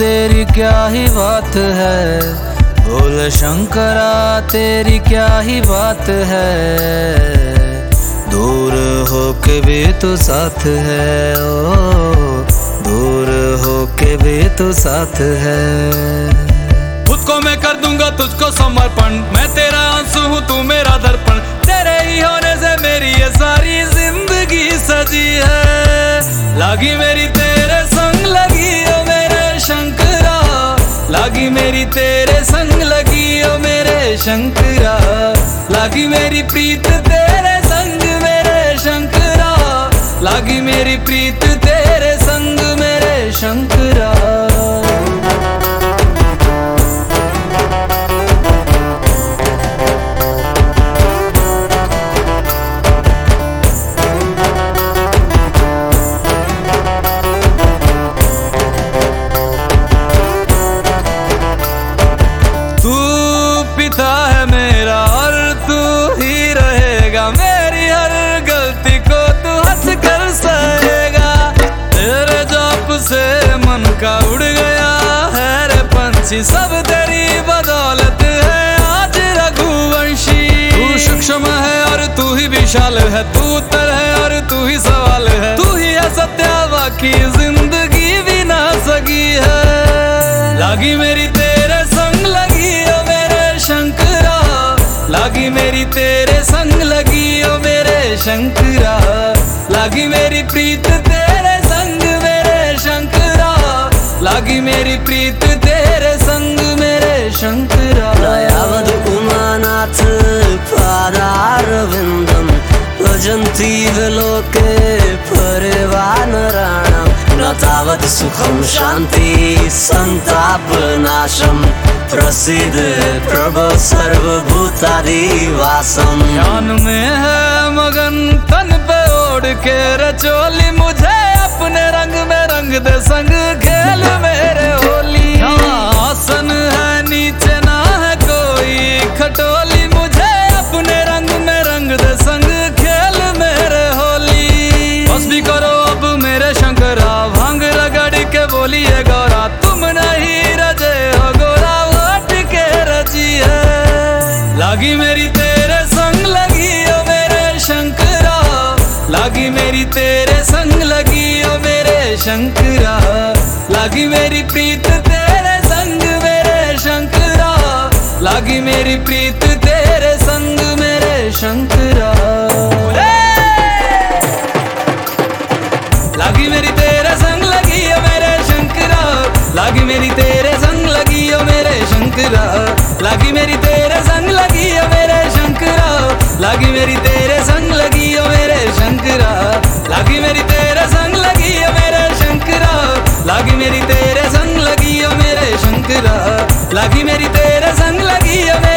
तेरी क्या ही बात है, बोल शंकरा तेरी क्या ही बात है। दूर होके भी तू साथ है, ओ दूर होके भी तू साथ है। खुद को मैं कर दूंगा तुझको समर्पण, मैं तेरा आंसू हूँ तू मेरा दर्पण। तेरे ही होने से मेरी ये सारी जिंदगी सजी है। लागी मेरी तेरे संग लगी ओ मेरे शंकरा, लागी मेरी तेरे संग लगी ओ मेरे शंकरा। लागी मेरी प्रीत तेरे संग मेरे शंकरा, लागी मेरी प्रीत तेरे संग मेरे शंकरा। है मेरा और तू ही रहेगा, मेरी हर गलती को तू हंस कर सहेगा। तेरे जाप से मन का उड़ गया है रे पंछी, सब तेरी बदौलत है आज रघुवंशी। तू सूक्ष्म है और तू ही विशाल है, तू उत्तर है और तू ही सवाल है। तू ही है सत्य बाकी जिंदगी भी ना सकी है। लागी मेरी तेरे संग लगी ओ मेरे शंकरा, लागी मेरी तेरे संग लगी ओ मेरे शंकरा। लागी मेरी प्रीत तेरे संग मेरे शंकरा, लागी मेरी प्रीत तेरे संग मेरे शंकरा। दयावद उमानाथ पादारविन्दं भजन्ति लोके परिवानराणां। न तावत् सुखं शान्ति संतापनाशं, प्रसिद्ध प्रभो सर्वभूतादिवासम। ध्यान में है मगन तन पे ओढ़ के रचोली, मुझे अपने रंग में रंग दे संग खेल मेरे होली। आसन है नीचे ना है कोई खटोली, मुझे अपने रंग में रंग दे संग खेल मेरे होली। बस भी करो अब मेरे शंकरा, भांग रगड़ के बोलिए गौरा। तुम नहीं रजे हो गोरा वोट के रजी है। लागी मेरी तेरे संग लगी ओ मेरे शंकरा, लागी मेरी तेरे संग लगी ओ मेरे शंकरा। लागी मेरी प्रीत तेरे संग मेरे शंकरा, लागी मेरी प्रीत तेरे संग मेरे शंकरा। लागी मेरी तेरे संग लगी ओ मेरे शंकरा, लागी मेरी तेरे संग लगी ओ मेरे शंकरा। लागी मेरी तेरे संग लगी ओ मेरे शंकरा, लागी मेरी तेरे संग लगी ओ मेरे शंकरा। लागी मेरी तेरे संग लगी ओ मेरे शंकरा, लागी मेरी तेरे संग लगी ओ मेरे शंकरा। लागी मेरी तेरे संग लगी ओ मेरे